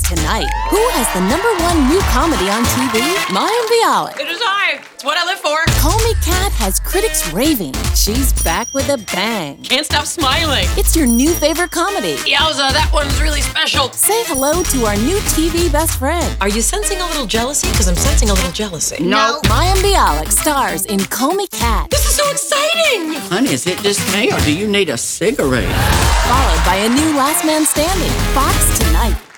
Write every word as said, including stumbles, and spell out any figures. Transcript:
tonight. Who has the number one new comedy on T V? Mayim Bialik. It is I. It's what I live for. Call Me Kat has critics raving. She's back with a bang. Can't stop smiling. It's your new favorite comedy. Yowza, that one's really special. Say hello to our new T V best friend. Are you sensing a little jealousy? Because I'm sensing a little jealousy. No. Mayim Bialik stars in Call Me Kat. This is so exciting. Honey, is it just me or do you need a cigarette? Followed by a new Last Man Standing. Fox tonight.